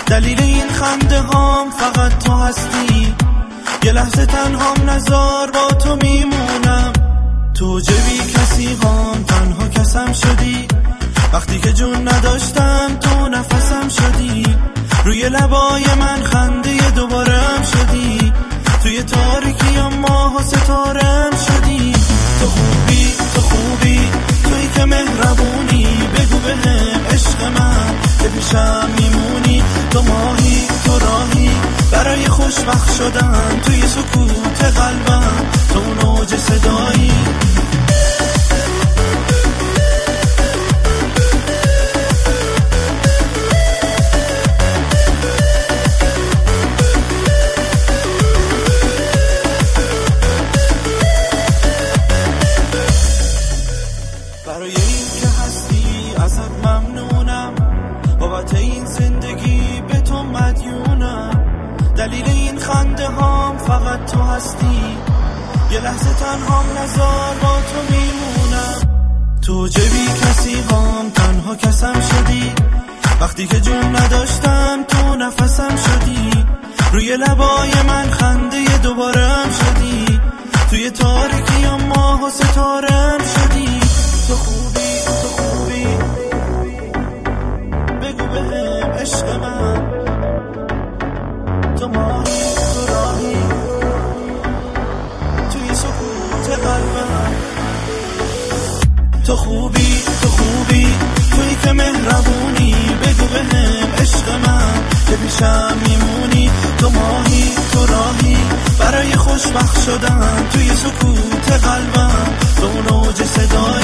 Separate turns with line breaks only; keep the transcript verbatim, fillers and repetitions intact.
دلیل این خنده هام فقط تو هستی. یه لحظه تنهام نزار با تو میمونم. تو جبی کسی هام تنها کسم شدی. وقتی که جون نداشتم تو نفسم شدی. روی لبای من خنده دوبارم شدی. توی تاریکی ماه و ستارم شدی. تو خوبی تو خوبی توی که مهربونی. بگو بهم عشق من که پیشم میمونی. تو ماهی تو راهی برای خوشبخت شدن. توی سکوت قلبم تو نوج صدایی. برای این که هستی ازت ممنونم. بابت این زندگی به تو مدیونم. دلیل این خنده هام فقط تو هستی. یه لحظه تنهام نزار با تو میمونم. تو جبی کسی هام تنها کسم شدی. وقتی که جون نداشتم تو نفسم شدی. روی لبای من خنده دوبارم شدی. توی تاریکی ماه و ستارم شدی. تو خوبی تو خوبی بگو بهم عشق من. تو ماهی تو راهی توی سکوت قلبم. تو خوبی تو خوبی توی که مهربونی. بگو بهم عشق من که پیشم میمونی. تو ماهی تو راهی برای خوشبخت شدن. توی سکوت قلبم تو نوج صدای.